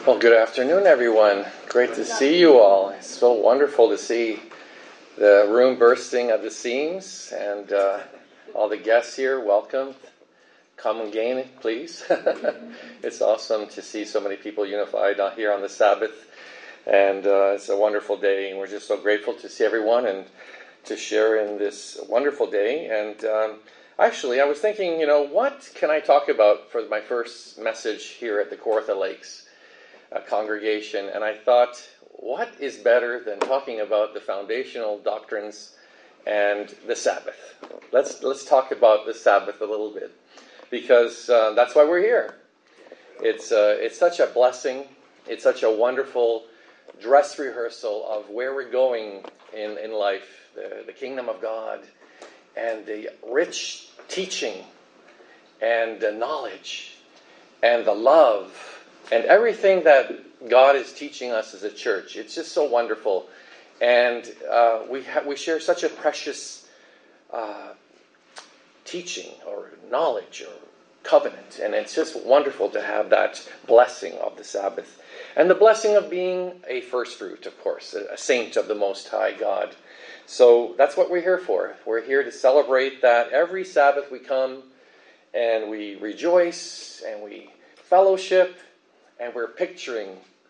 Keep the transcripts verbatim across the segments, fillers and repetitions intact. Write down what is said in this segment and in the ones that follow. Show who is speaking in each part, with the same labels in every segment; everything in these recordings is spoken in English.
Speaker 1: Well, good afternoon, everyone. Great to see you all. It's so wonderful to see the room bursting at the seams, and uh, all the guests here. Welcome. Come again, please. It's awesome to see so many people unified here on the Sabbath, and uh, it's a wonderful day, and we're just so grateful to see everyone and to share in this wonderful day. And um, actually, I was thinking, you know, what can I talk about for my first message here at the Kawartha Lakes a congregation? And I thought, what is better than talking about the foundational doctrines and the Sabbath? Let's let's talk about the Sabbath a little bit, because uh, that's why we're here. It's uh, it's such a blessing. It's such a wonderful dress rehearsal of where we're going in, in life, the, the kingdom of God, and the rich teaching and the knowledge and the love and everything that God is teaching us as a church. It's just so wonderful. And uh, we ha- we share such a precious uh, teaching or knowledge or covenant. And it's just wonderful to have that blessing of the Sabbath. And the blessing of being a first fruit, of course, a, a saint of the Most High God. So that's what we're here for. We're here to celebrate that every Sabbath we come and we rejoice and we fellowship. And we're picturing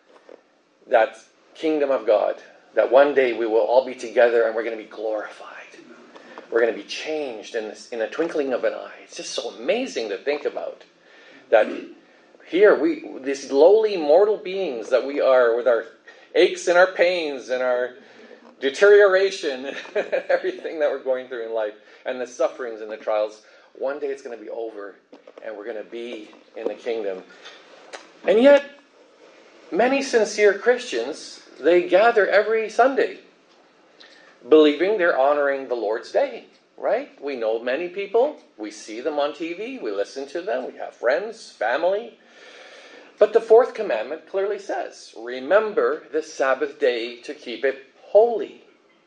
Speaker 1: that kingdom of God, that one day we will all be together and we're going to be glorified. We're going to be changed in, this, in a twinkling of an eye. It's just so amazing to think about that here, we these lowly mortal beings that we are, with our aches and our pains and our deterioration and everything that we're going through in life and the sufferings and the trials, one day it's going to be over and we're going to be in the kingdom. And yet, many sincere Christians, they gather every Sunday, believing they're honoring the Lord's Day, right? We know many people. We see them on T V. We listen to them. We have friends, family. But the fourth commandment clearly says, remember the Sabbath day to keep it holy.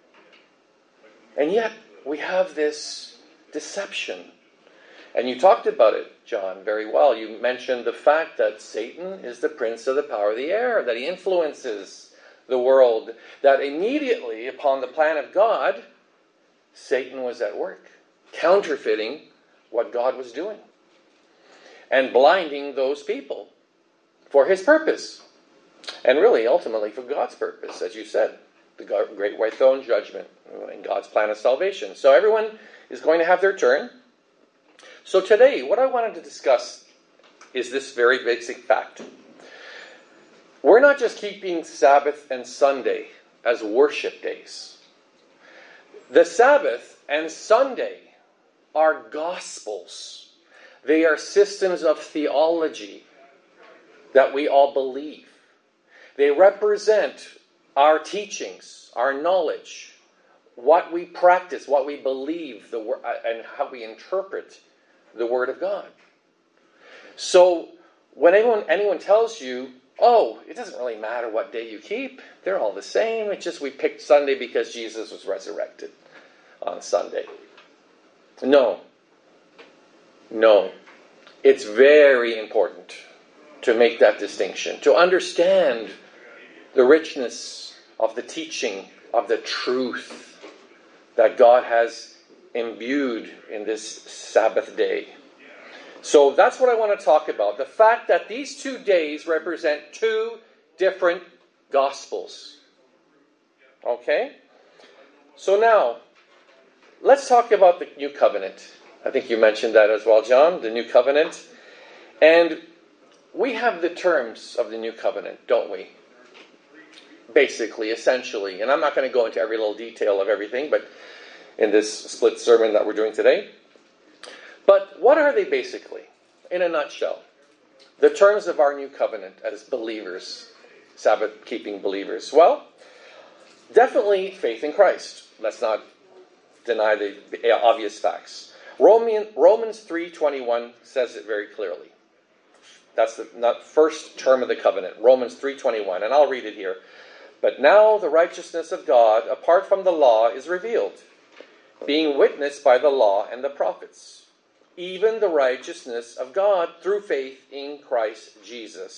Speaker 1: And yet, we have this deception. And you talked about it, John, very well. You mentioned the fact that Satan is the prince of the power of the air, that he influences the world, that immediately upon the plan of God, Satan was at work, counterfeiting what God was doing and blinding those people for his purpose. And really, ultimately, for God's purpose, as you said, the great white throne judgment and God's plan of salvation. So everyone is going to have their turn. So today, what I wanted to discuss is this very basic fact. We're not just keeping Sabbath and Sunday as worship days. The Sabbath and Sunday are gospels. They are systems of theology that we all believe. They represent our teachings, our knowledge, what we practice, what we believe, the and how we interpret the Word of God. So when anyone, anyone tells you, oh, it doesn't really matter what day you keep, they're all the same. It's just we picked Sunday because Jesus was resurrected on Sunday. No. No. It's very important to make that distinction, to understand the richness of the teaching, of the truth that God has imbued in this Sabbath day. So that's what I want to talk about. The fact that these two days represent two different gospels. Okay? So now, let's talk about the new covenant. I think you mentioned that as well, John, the new covenant. And we have the terms of the new covenant, don't we? Basically, essentially. And I'm not going to go into every little detail of everything, but in this split sermon that we're doing today. But what are they basically, in a nutshell? The terms of our new covenant as believers, Sabbath-keeping believers. Well, definitely faith in Christ. Let's not deny the obvious facts. Roman, Romans three twenty-one says it very clearly. That's the not first term of the covenant, Romans three twenty-one, and I'll read it here. But now the righteousness of God, apart from the law, is revealed, being witnessed by the law and the prophets, even the righteousness of God through faith in Christ Jesus,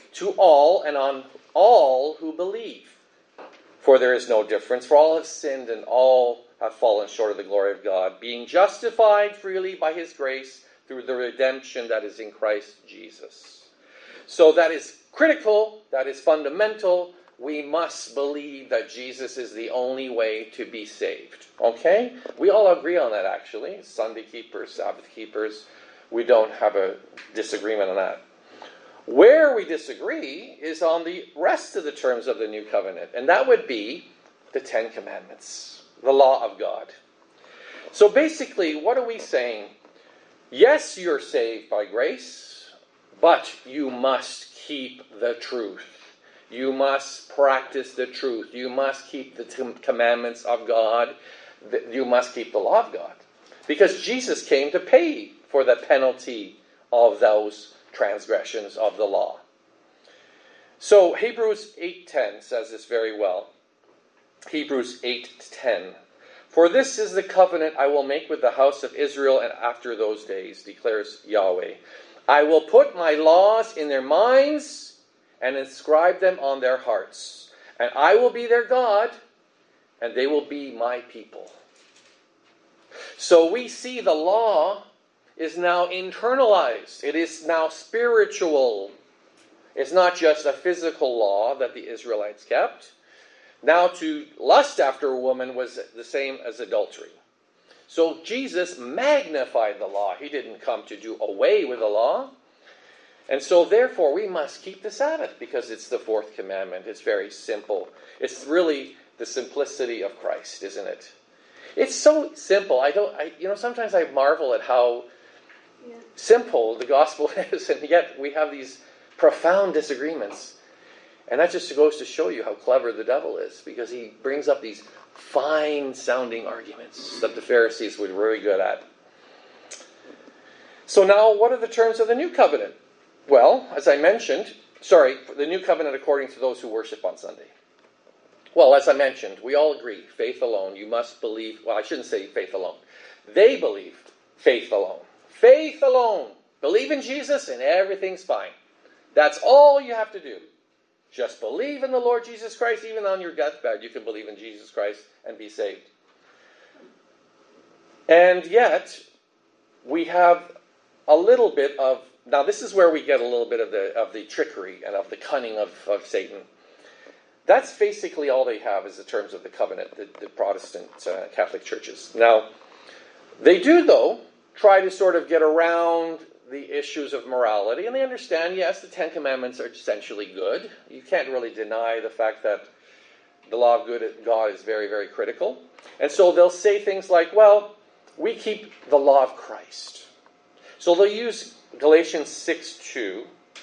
Speaker 1: to all and on all who believe. For there is no difference, for all have sinned and all have fallen short of the glory of God, being justified freely by his grace through the redemption that is in Christ Jesus. So that is critical, that is fundamental. We must believe that Jesus is the only way to be saved. Okay? We all agree on that, actually. Sunday keepers, Sabbath keepers. We don't have a disagreement on that. Where we disagree is on the rest of the terms of the new covenant. And that would be the Ten Commandments, the law of God. So basically, what are we saying? Yes, you're saved by grace, but you must keep the truth. You must practice the truth. You must keep the commandments of God. You must keep the law of God. Because Jesus came to pay for the penalty of those transgressions of the law. So Hebrews eight ten says this very well. Hebrews eight ten. For this is the covenant I will make with the house of Israel and after those days, declares Yahweh. I will put my laws in their minds and inscribe them on their hearts. And I will be their God, and they will be my people. So we see the law is now internalized. It is now spiritual. It's not just a physical law that the Israelites kept. Now to lust after a woman was the same as adultery. So Jesus magnified the law. He didn't come to do away with the law. And so therefore we must keep the Sabbath because it's the fourth commandment. It's very simple. It's really the simplicity of Christ, isn't it? It's so simple. I don't, I, you know, sometimes I marvel at how yeah. simple the gospel is, and yet we have these profound disagreements. And that just goes to show you how clever the devil is, because he brings up these fine-sounding arguments that the Pharisees were very good at. So now, what are the terms of the new covenant? Well, as I mentioned, sorry, the new covenant according to those who worship on Sunday. Well, as I mentioned, we all agree, faith alone. You must believe, well, I shouldn't say faith alone. They believe faith alone. Faith alone. Believe in Jesus and everything's fine. That's all you have to do. Just believe in the Lord Jesus Christ. Even on your deathbed, you can believe in Jesus Christ and be saved. And yet, we have a little bit of, now this is where we get a little bit of the of the trickery and of the cunning of, of Satan. That's basically all they have is the terms of the covenant, the, the Protestant uh, Catholic churches. Now, they do, though, try to sort of get around the issues of morality, and they understand, yes, the Ten Commandments are essentially good. You can't really deny the fact that the law of good God is very, very critical. And so they'll say things like, well, we keep the law of Christ. So they'll use Galatians six two.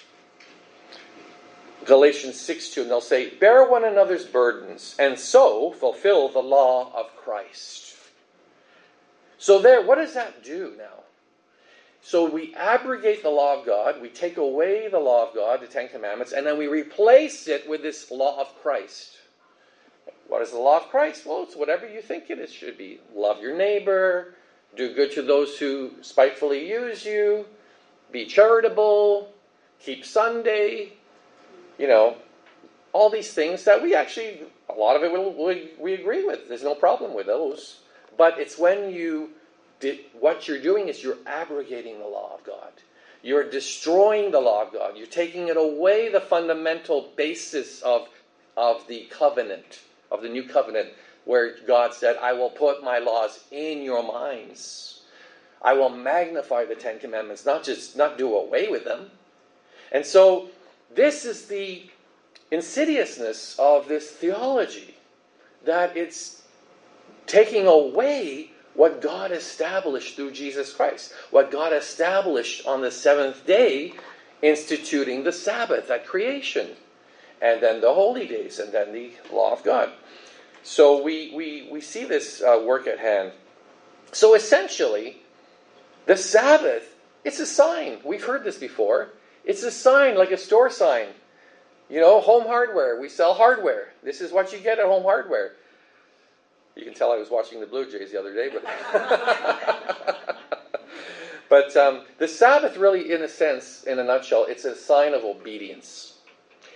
Speaker 1: Galatians six two, and they'll say, bear one another's burdens, and so fulfill the law of Christ. So there, what does that do now? So we abrogate the law of God, we take away the law of God, the Ten Commandments, and then we replace it with this law of Christ. What is the law of Christ? Well, it's whatever you think it is, should be. Love your neighbor, do good to those who spitefully use you, be charitable, keep Sunday, you know, all these things that we actually, a lot of it we, we agree with. There's no problem with those. But it's when you Did, what you're doing is you're abrogating the law of God. You're destroying the law of God. You're taking it away, the fundamental basis of, of the covenant, of the new covenant, where God said, I will put my laws in your minds. I will magnify the Ten Commandments, not just not do away with them. And so this is the insidiousness of this theology, that it's taking away what God established through Jesus Christ. What God established on the seventh day, instituting the Sabbath at creation. And then the holy days, and then the law of God. So we, we, we see this uh, work at hand. So essentially, the Sabbath, it's a sign. We've heard this before. It's a sign, like a store sign. You know, Home Hardware. We sell hardware. This is what you get at Home Hardware. You can tell I was watching the Blue Jays the other day, but but um, the Sabbath really, in a sense, in a nutshell, it's a sign of obedience.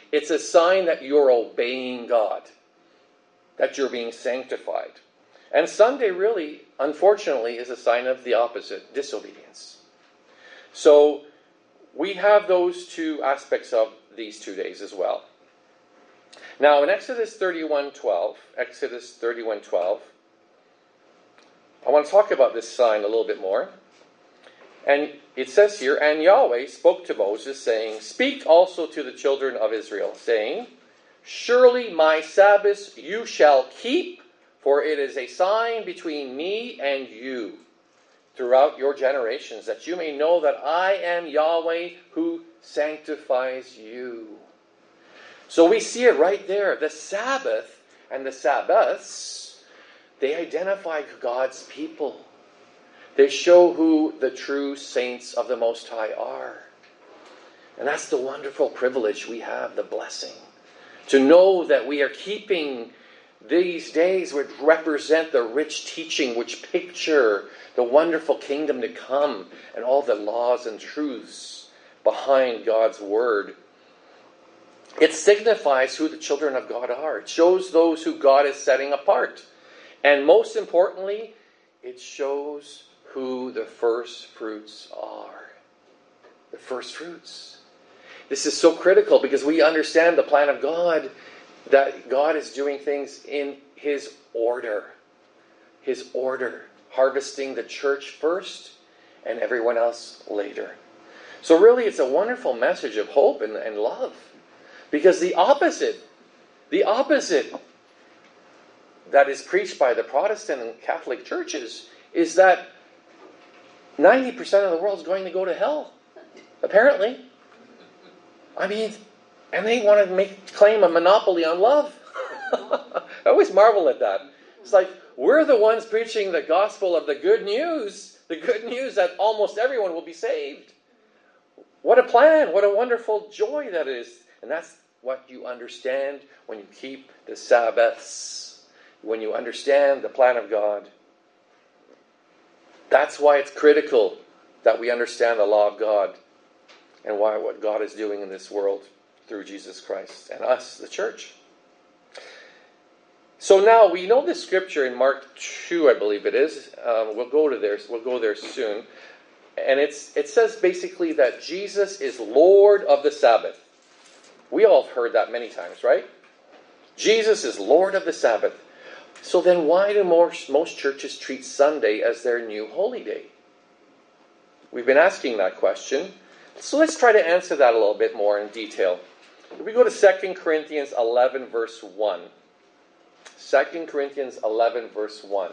Speaker 1: It's a sign that you're obeying God, that you're being sanctified. And Sunday really, unfortunately, is a sign of the opposite, disobedience. So we have those two aspects of these two days as well. Now in Exodus thirty-one twelve, Exodus thirty-one twelve, I want to talk about this sign a little bit more. And it says here, and Yahweh spoke to Moses, saying, speak also to the children of Israel, saying, surely my Sabbaths you shall keep, for it is a sign between me and you throughout your generations, that you may know that I am Yahweh who sanctifies you. So we see it right there. The Sabbath and the Sabbaths, they identify God's people. They show who the true saints of the Most High are. And that's the wonderful privilege we have, the blessing. To know that we are keeping these days which represent the rich teaching, which picture the wonderful kingdom to come and all the laws and truths behind God's word. It signifies who the children of God are. It shows those who God is setting apart. And most importantly, it shows who the first fruits are. The first fruits. This is so critical because we understand the plan of God, that God is doing things in His order. His order. Harvesting the church first and everyone else later. So really it's a wonderful message of hope and, and love. Because the opposite, the opposite that is preached by the Protestant and Catholic churches is that ninety percent of the world is going to go to hell. Apparently. I mean, and they want to make claim a monopoly on love. I always marvel at that. It's like, we're the ones preaching the gospel of the good news. The good news that almost everyone will be saved. What a plan. What a wonderful joy that is. And that's what you understand when you keep the Sabbaths. When you understand the plan of God. That's why it's critical that we understand the law of God. And why what God is doing in this world through Jesus Christ and us, the church. So now we know this scripture in Mark two, I believe it is. Um, we'll go to there. We'll go there soon, and it's it says basically that Jesus is Lord of the Sabbath. We all have heard that many times, right? Jesus is Lord of the Sabbath. So then, why do most most churches treat Sunday as their new holy day? We've been asking that question. So let's try to answer that a little bit more in detail. If we go to Second Corinthians eleven, verse one. Second Corinthians eleven, verse one.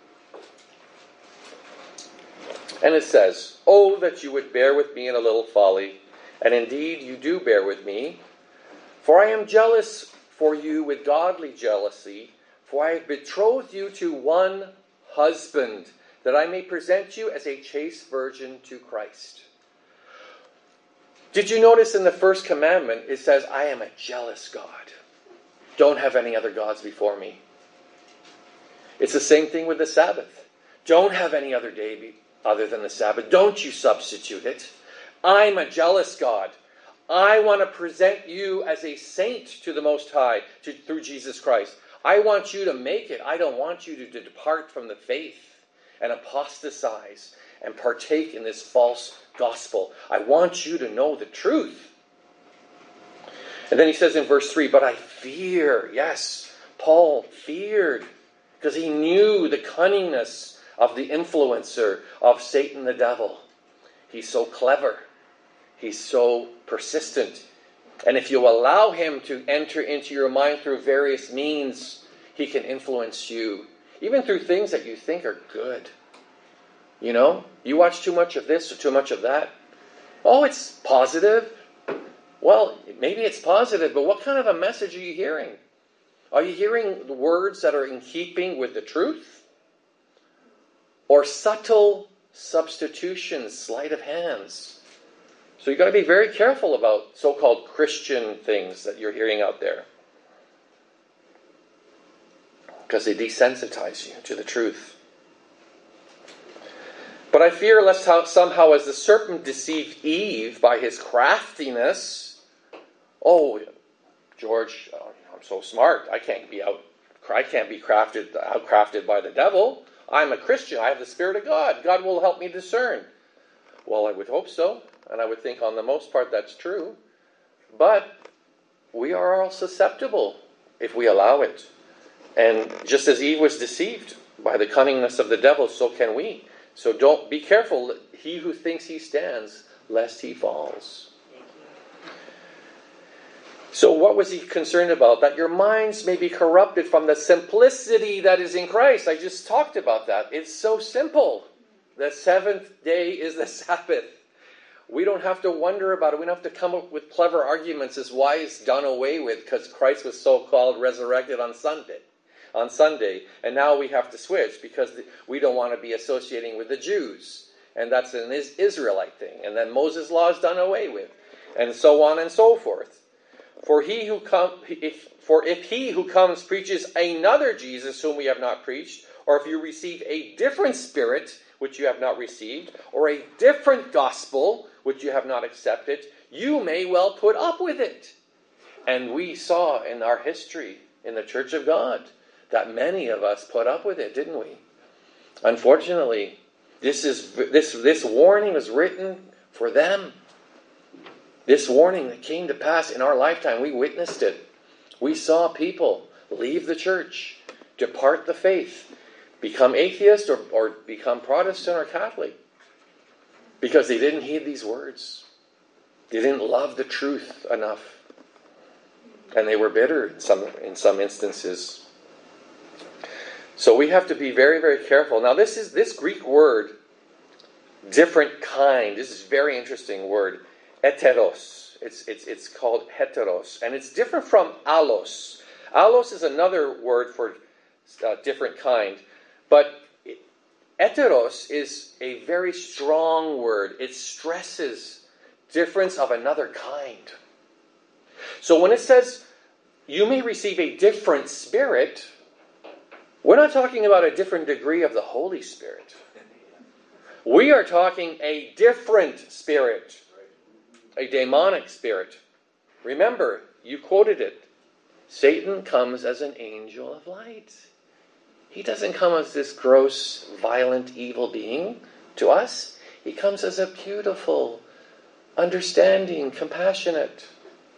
Speaker 1: And it says, oh, that you would bear with me in a little folly, and indeed you do bear with me. For I am jealous for you with godly jealousy, for I have betrothed you to one husband, that I may present you as a chaste virgin to Christ. Did you notice in the first commandment, it says, I am a jealous God. Don't have any other gods before me. It's the same thing with the Sabbath. Don't have any other day be, other than the Sabbath. Don't you substitute it. I'm a jealous God. I want to present you as a saint to the Most High to, through Jesus Christ. I want you to make it. I don't want you to, to depart from the faith and apostatize and partake in this false gospel. I want you to know the truth. And then he says in verse three, but I fear. Yes, Paul feared because he knew the cunningness of the influencer of Satan the devil. He's so clever. He's so persistent. And if you allow him to enter into your mind through various means, he can influence you. Even through things that you think are good. You know, you watch too much of this or too much of that. Oh, it's positive. Well, maybe it's positive, but what kind of a message are you hearing? Are you hearing the words that are in keeping with the truth? Or subtle substitutions, sleight of hands? So you've got to be very careful about so-called Christian things that you're hearing out there. Because they desensitize you to the truth. But I fear lest how, somehow as the serpent deceived Eve by his craftiness, oh, George, oh, I'm so smart. I can't be out. I can't be crafted, outcrafted by the devil. I'm a Christian. I have the Spirit of God. God will help me discern. Well, I would hope so, and I would think on the most part that's true. But we are all susceptible if we allow it. And just as Eve was deceived by the cunningness of the devil, so can we. So don't be careful. He who thinks he stands, lest he falls. So what was he concerned about? That your minds may be corrupted from the simplicity that is in Christ. I just talked about that. It's so simple. The seventh day is the Sabbath. We don't have to wonder about it. We don't have to come up with clever arguments as why it's done away with because Christ was so-called resurrected on Sunday. On Sunday. And now we have to switch because we don't want to be associating with the Jews. And that's an Israelite thing. And then Moses' law is done away with. And so on and so forth. For he who come, if, for if he who comes preaches another Jesus whom we have not preached, or if you receive a different spirit which you have not received, or a different gospel which you have not accepted, you may well put up with it. And we saw in our history in the Church of God that many of us put up with it, didn't we? Unfortunately, this is this this warning was written for them. This warning that came to pass in our lifetime, we witnessed it. We saw people leave the church, depart the faith, become atheist or, or become Protestant or Catholic because they didn't heed these words. They didn't love the truth enough. And they were bitter in some, in some instances. So we have to be very, very careful. Now this is this Greek word, different kind. This is a very interesting word. Heteros. It's, it's, it's called heteros. And it's different from allos. Allos is another word for uh, different kind. But heteros is a very strong word. It stresses difference of another kind. So when it says, you may receive a different spirit, we're not talking about a different degree of the Holy Spirit. We are talking a different spirit. A demonic spirit. Remember, you quoted it. Satan comes as an angel of light. He doesn't come as this gross, violent, evil being to us. He comes as a beautiful, understanding, compassionate,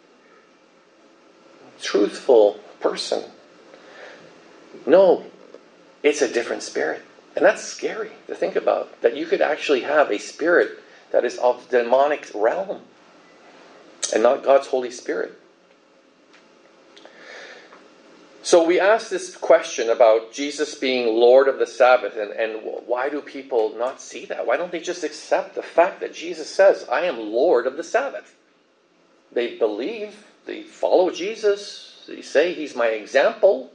Speaker 1: truthful person. No, it's a different spirit. And that's scary to think about. That you could actually have a spirit that is of the demonic realm. And not God's Holy Spirit. So we ask this question about Jesus being Lord of the Sabbath. And, and why do people not see that? Why don't they just accept the fact that Jesus says, I am Lord of the Sabbath? They believe, they follow Jesus. They say he's my example.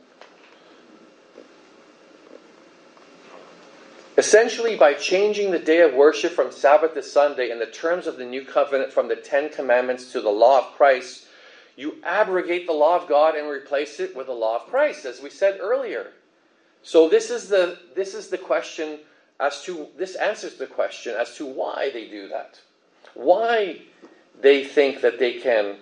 Speaker 1: Essentially, by changing the day of worship from Sabbath to Sunday in the terms of the New Covenant from the Ten Commandments to the law of Christ, you abrogate the law of God and replace it with the law of Christ, as we said earlier. So this is the this is the question as to this answers the question as to why they do that. Why they think that they can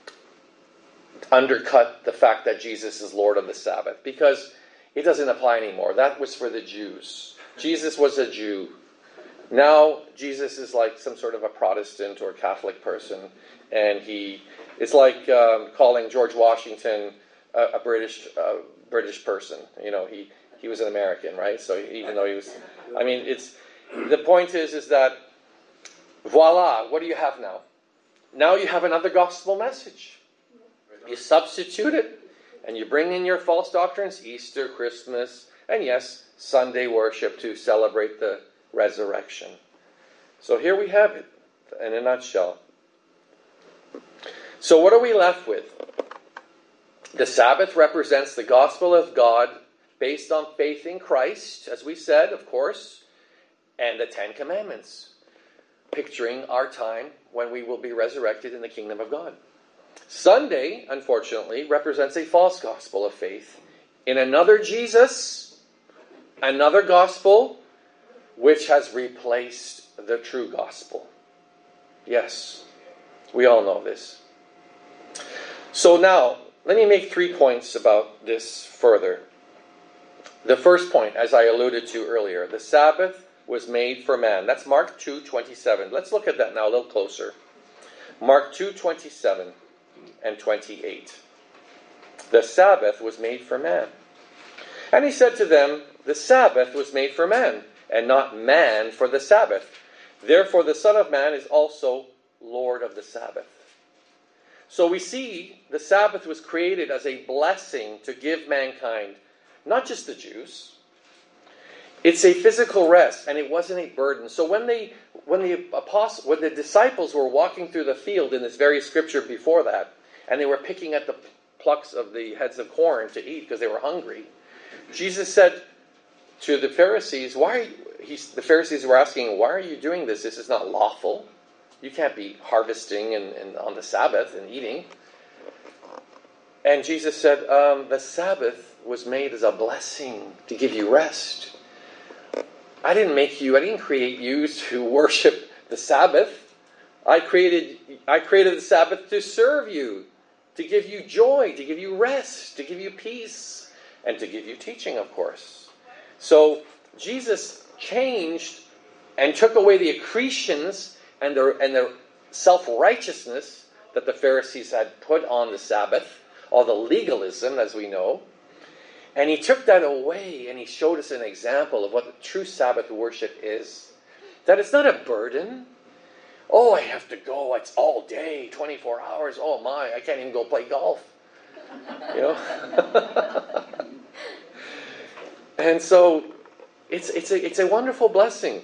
Speaker 1: undercut the fact that Jesus is Lord of the Sabbath. Because it doesn't apply anymore. That was for the Jews. Jesus was a Jew. Now, Jesus is like some sort of a Protestant or Catholic person. And he, it's like um, calling George Washington a, a British uh, British person. You know, he, he was an American, right? So even though he was, I mean, it's, the point is, is that, voila, what do you have now? Now you have another gospel message. You substitute it, and you bring in your false doctrines, Easter, Christmas, and yes, Sunday worship to celebrate the resurrection. So here we have it in a nutshell. So what are we left with? The Sabbath represents the gospel of God based on faith in Christ, as we said, of course, and the Ten Commandments, picturing our time when we will be resurrected in the kingdom of God. Sunday, unfortunately, represents a false gospel of faith in another Jesus, another gospel, which has replaced the true gospel. Yes, we all know this. So now, let me make three points about this further. The first point, as I alluded to earlier, the Sabbath was made for man. That's Mark two twenty-seven. Let's look at that now a little closer. Mark two twenty-seven and twenty-eight. The Sabbath was made for man. And he said to them, the Sabbath was made for man, and not man for the Sabbath. Therefore the Son of Man is also Lord of the Sabbath. So we see the Sabbath was created as a blessing to give mankind, not just the Jews. It's a physical rest, and it wasn't a burden. So when they, when the apostles, when the disciples were walking through the field in this very scripture before that, and they were picking at the plucks of the heads of corn to eat because they were hungry, Jesus said to the Pharisees, "Why are you, he, the Pharisees were asking, why are you doing this? This is not lawful. You can't be harvesting and, and on the Sabbath and eating." And Jesus said, um, the Sabbath was made as a blessing to give you rest. I didn't make you, I didn't create you to worship the Sabbath. I created, I created the Sabbath to serve you, to give you joy, to give you rest, to give you peace, and to give you teaching, of course. So Jesus changed and took away the accretions and the, and the self-righteousness that the Pharisees had put on the Sabbath, all the legalism, as we know. And he took that away, and he showed us an example of what the true Sabbath worship is. That it's not a burden. Oh, I have to go. It's all day, twenty-four hours. Oh my, I can't even go play golf. You know? And so it's it's a it's a wonderful blessing.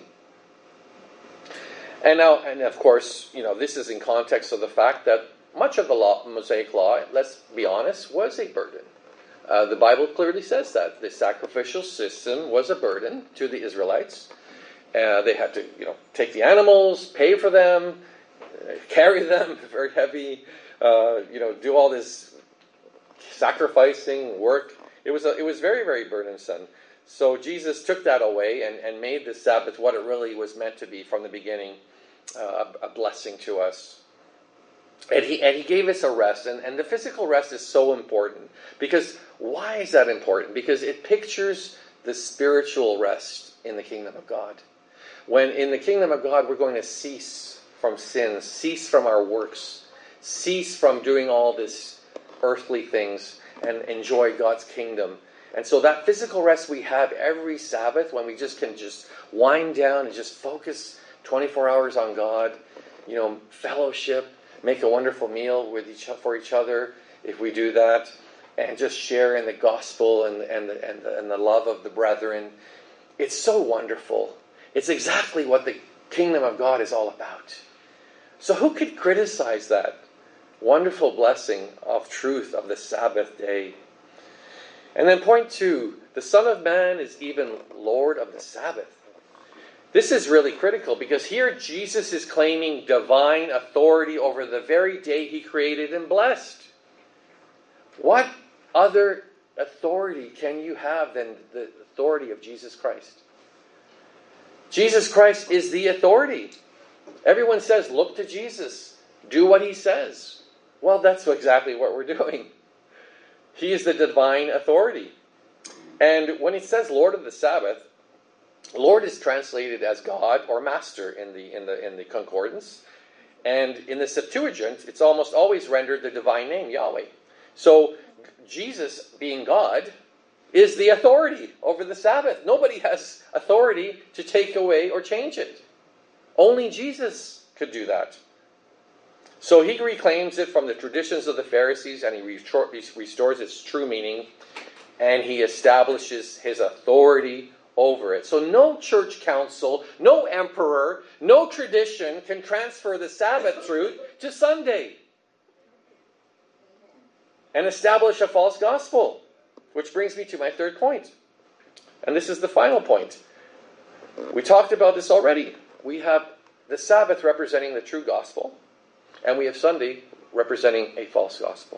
Speaker 1: And now, and of course, you know, this is in context of the fact that much of the law, Mosaic law, let's be honest, was a burden. Uh, the Bible clearly says that the sacrificial system was a burden to the Israelites. Uh, they had to, you know, take the animals, pay for them, uh, carry them, very heavy, uh, you know, do all this sacrificing work. It was a, it was very, very burdensome. So Jesus took that away and, and made the Sabbath what it really was meant to be from the beginning, uh, a, a blessing to us. And he and he gave us a rest. And, and the physical rest is so important. Because why is that important? Because it pictures the spiritual rest in the kingdom of God. When in the kingdom of God we're going to cease from sins, cease from our works, cease from doing all this earthly things and enjoy God's kingdom. And so that physical rest we have every Sabbath, when we just can just wind down and just focus twenty-four hours on God, you know, fellowship, make a wonderful meal with each for each other if we do that, and just share in the gospel and and the, and the, and the love of the brethren. It's so wonderful. It's exactly what the kingdom of God is all about. So who could criticize that wonderful blessing of truth of the Sabbath day? And then point two, the Son of Man is even Lord of the Sabbath. This is really critical because here Jesus is claiming divine authority over the very day he created and blessed. What other authority can you have than the authority of Jesus Christ? Jesus Christ is the authority. Everyone says, look to Jesus. Do what he says. Well, that's exactly what we're doing. He is the divine authority. And when it says Lord of the Sabbath, Lord is translated as God or Master in the in the in the concordance. And in the Septuagint, it's almost always rendered the divine name, Yahweh. So Jesus, being God, is the authority over the Sabbath. Nobody has authority to take away or change it. Only Jesus could do that. So he reclaims it from the traditions of the Pharisees, and he restores its true meaning, and he establishes his authority over it. So no church council, no emperor, no tradition can transfer the Sabbath truth to Sunday and establish a false gospel. Which brings me to my third point. And this is the final point. We talked about this already. We have the Sabbath representing the true gospel, and we have Sunday representing a false gospel.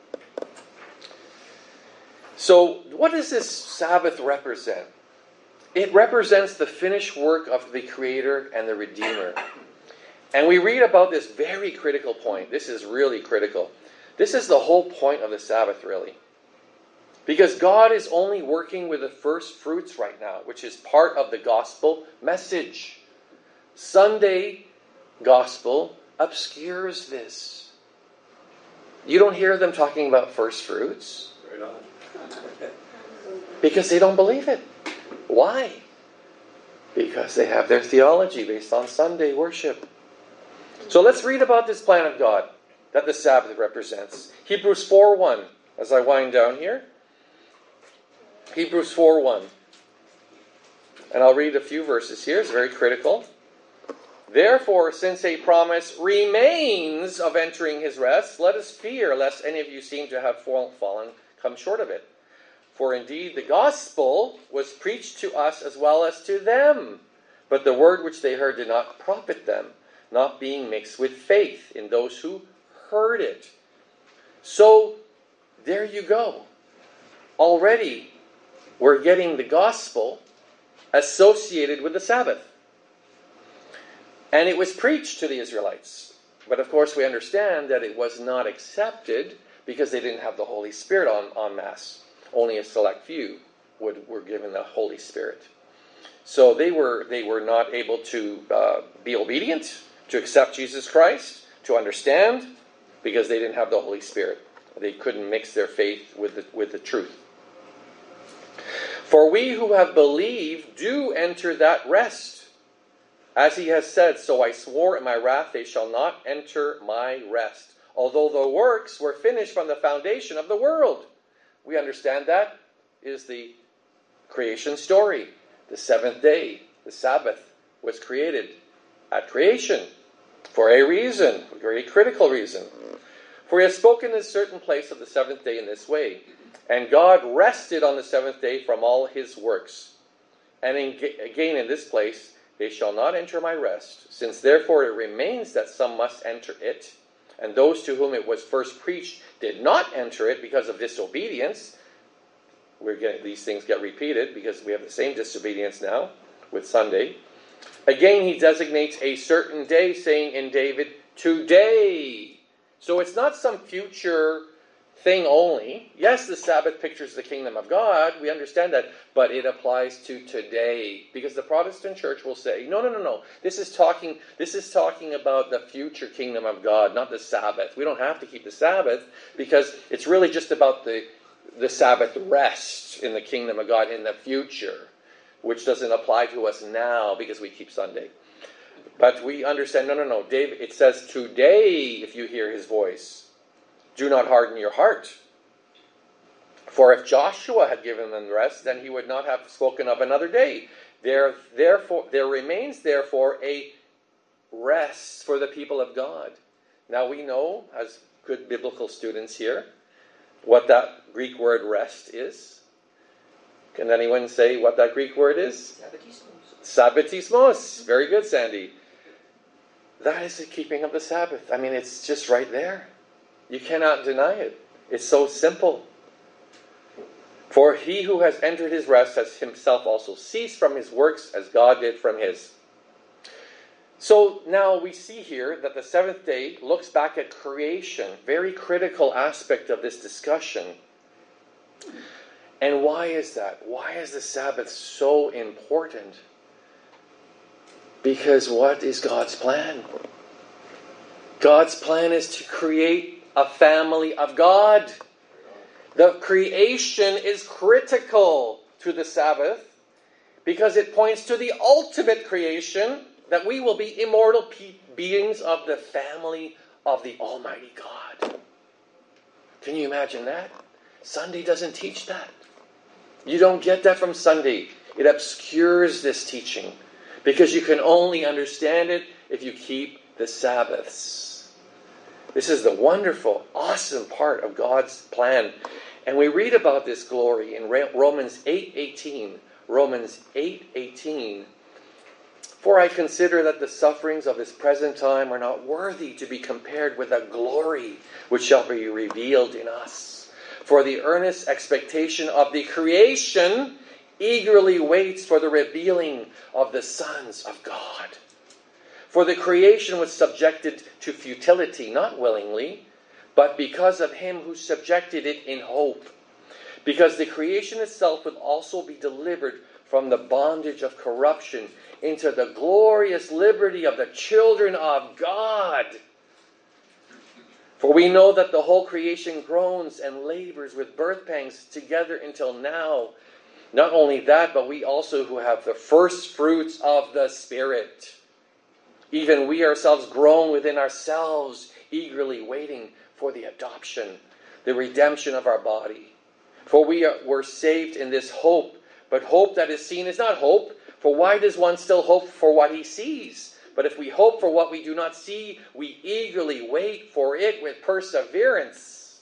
Speaker 1: So what does this Sabbath represent? It represents the finished work of the Creator and the Redeemer. And we read about this very critical point. This is really critical. This is the whole point of the Sabbath, really. Because God is only working with the first fruits right now, which is part of the gospel message. Sunday gospel obscures this. You don't hear them talking about first fruits.
Speaker 2: Right on.
Speaker 1: Because they don't believe it. Why? Because they have their theology based on Sunday worship. So let's read about this plan of God that the Sabbath represents. Hebrews four one, as I wind down here. Hebrews four one. And I'll read a few verses here. It's very critical. Therefore, since a promise remains of entering his rest, let us fear lest any of you seem to have fallen, come short of it. For indeed the gospel was preached to us as well as to them. But the word which they heard did not profit them, not being mixed with faith in those who heard it. So, there you go. Already, we're getting the gospel associated with the Sabbath. And it was preached to the Israelites. But of course, we understand that it was not accepted because they didn't have the Holy Spirit en masse. Only a select few would, were given the Holy Spirit. So they were, they were not able to uh, be obedient, to accept Jesus Christ, to understand, because they didn't have the Holy Spirit. They couldn't mix their faith with the, with the truth. For we who have believed do enter that rest. As he has said, so I swore in my wrath, they shall not enter my rest. Although the works were finished from the foundation of the world. We understand that is the creation story. The seventh day, the Sabbath, was created at creation for a reason, a very critical reason. For he has spoken in a certain place of the seventh day in this way. And God rested on the seventh day from all his works. And in, again in this place, they shall not enter my rest, since therefore it remains that some must enter it. And those to whom it was first preached did not enter it because of disobedience. We're getting, these things get repeated because we have the same disobedience now with Sunday. Again, he designates a certain day, saying in David, today. So it's not some future thing only. Yes, the Sabbath pictures the kingdom of God. We understand that. But it applies to today. Because the Protestant church will say, no, no, no, no. This is talking, this is talking about the future kingdom of God, not the Sabbath. We don't have to keep the Sabbath because it's really just about the, the Sabbath rest in the kingdom of God in the future, which doesn't apply to us now because we keep Sunday. But we understand, no, no, no. David, it says today, if you hear his voice, do not harden your heart. For if Joshua had given them rest, then he would not have spoken of another day. There, therefore, there remains, therefore, a rest for the people of God. Now we know, as good biblical students here, what that Greek word rest is. Can anyone say what that Greek word is?
Speaker 2: Sabbatismos.
Speaker 1: Sabbatismos. Very good, Sandy. That is the keeping of the Sabbath. I mean, it's just right there. You cannot deny it. It's so simple. For he who has entered his rest has himself also ceased from his works as God did from his. So now we see here that the seventh day looks back at creation. Very critical aspect of this discussion. And why is that? Why is the Sabbath so important? Because what is God's plan? God's plan is to create a family of God. The creation is critical to the Sabbath because it points to the ultimate creation, that we will be immortal pe- beings of the family of the Almighty God. Can you imagine that? Sunday doesn't teach that. You don't get that from Sunday. It obscures this teaching because you can only understand it if you keep the Sabbaths. This is the wonderful, awesome part of God's plan. And we read about this glory in Romans eight eighteen. Romans eight eighteen. For I consider that the sufferings of this present time are not worthy to be compared with the glory which shall be revealed in us. For the earnest expectation of the creation eagerly waits for the revealing of the sons of God. For the creation was subjected to futility, not willingly, but because of him who subjected it in hope. Because the creation itself will also be delivered from the bondage of corruption into the glorious liberty of the children of God. For we know that the whole creation groans and labors with birth pangs together until now. Not only that, but we also who have the first fruits of the Spirit, even we ourselves groan within ourselves, eagerly waiting for the adoption, the redemption of our body. For we are, were saved in this hope, but hope that is seen is not hope. For why does one still hope for what he sees? But if we hope for what we do not see, we eagerly wait for it with perseverance.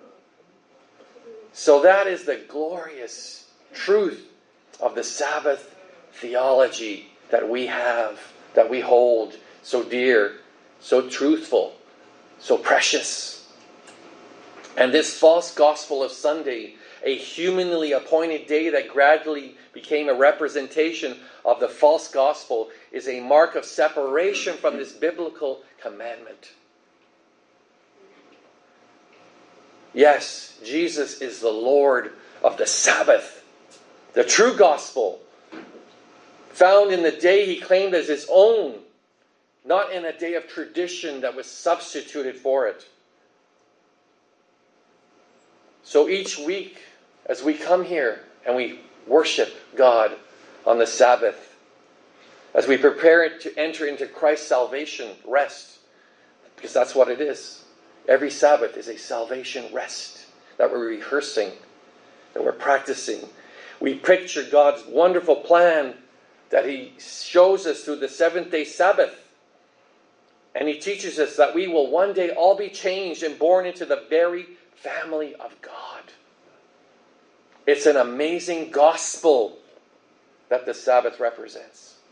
Speaker 1: So that is the glorious truth of the Sabbath theology that we have, that we hold so dear, so truthful, so precious. And this false gospel of Sunday, a humanly appointed day that gradually became a representation of the false gospel, is a mark of separation from this biblical commandment. Yes, Jesus is the Lord of the Sabbath, the true gospel, found in the day he claimed as his own, not in a day of tradition that was substituted for it. So each week, as we come here and we worship God on the Sabbath, as we prepare to enter into Christ's salvation rest, because that's what it is. Every Sabbath is a salvation rest that we're rehearsing, that we're practicing. We picture God's wonderful plan that he shows us through the seventh-day Sabbath. And he teaches us that we will one day all be changed and born into the very family of God. It's an amazing gospel that the Sabbath represents.